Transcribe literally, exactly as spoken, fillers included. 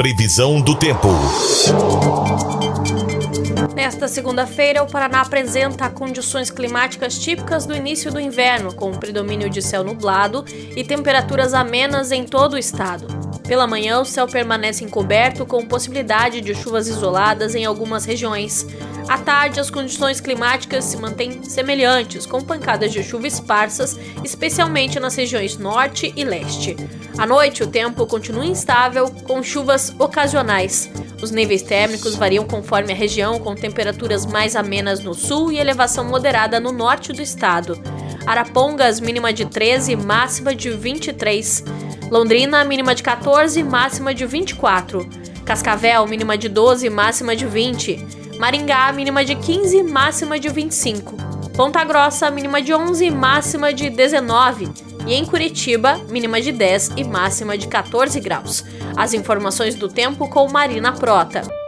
Previsão do tempo. Nesta segunda-feira, o Paraná apresenta condições climáticas típicas do início do inverno, com predomínio de céu nublado e temperaturas amenas em todo o estado. Pela manhã, o céu permanece encoberto, com possibilidade de chuvas isoladas em algumas regiões. À tarde, as condições climáticas se mantêm semelhantes, com pancadas de chuva esparsas, especialmente nas regiões norte e leste. À noite, o tempo continua instável, com chuvas ocasionais. Os níveis térmicos variam conforme a região, com temperaturas mais amenas no sul e elevação moderada no norte do estado. Arapongas, mínima de treze, máxima de vinte e três. Londrina, mínima de quatorze, máxima de vinte e quatro. Cascavel, mínima de doze, máxima de vinte. Maringá, mínima de quinze, máxima de vinte e cinco. Ponta Grossa, mínima de onze, máxima de dezenove. E em Curitiba, mínima de dez e máxima de quatorze graus. As informações do tempo com Marina Prota.